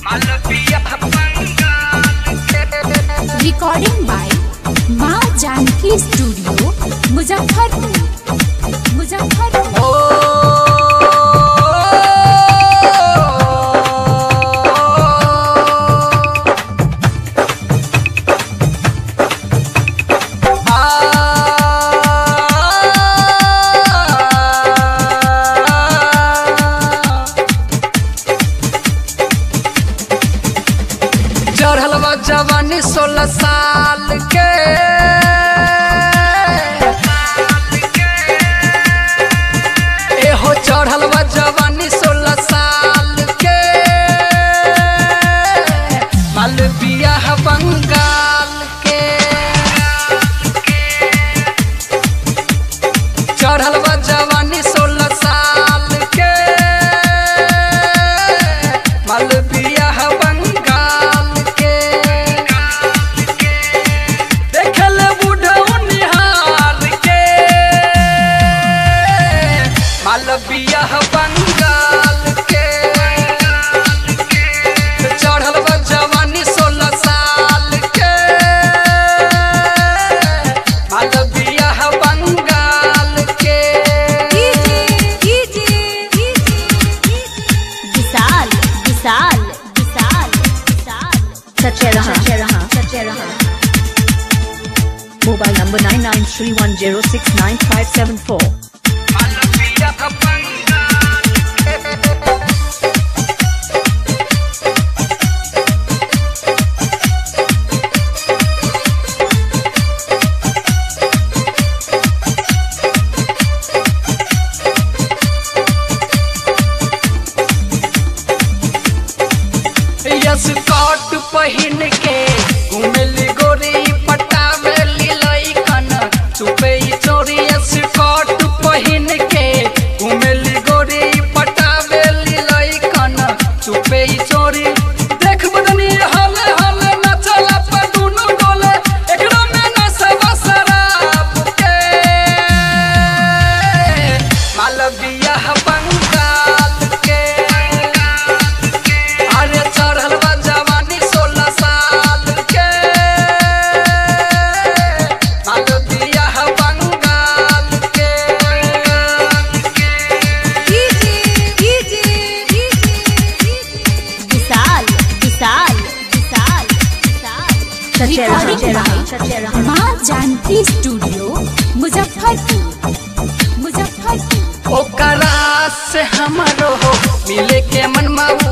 Recording by माँ Janaki studio Muzaffarpur. चढ़ल बा जवानी 16 साल के एहो चढ़ल बा जवानी 16 साल के माल बियाह बंगाल के चढ़ल बा जवानी 16 साल के माल बियाह बंगाल के देखल बुढ़ऊ निहार के माल बियाह बंगाल के चढ़ल बा जवानी 16 साल के माल बियाह बंगाल के सच्चे रहा मोबाइल नंबर 9931069574। माल बियाह बंगाल के स्कर्ट पहिन के घुमेली गोरी पटावेली लइकन चुपे चोरी स्कर्ट पहिन के घुमेली गोरी पटावेली लइकन चुपे चोरी देख बदनी हले हले नचला पर दुनु डोले एकरा में नशा शराब के माल बियाह बंगाल के अरे चढ़ल बा जवानी 16 साल के माल बियाह बंगाल के रिकॉर्डिंग बाय माँ जानकी स्टूडियो मुजफ्फरपुर। ओकरा से हमरो हो मिले के मन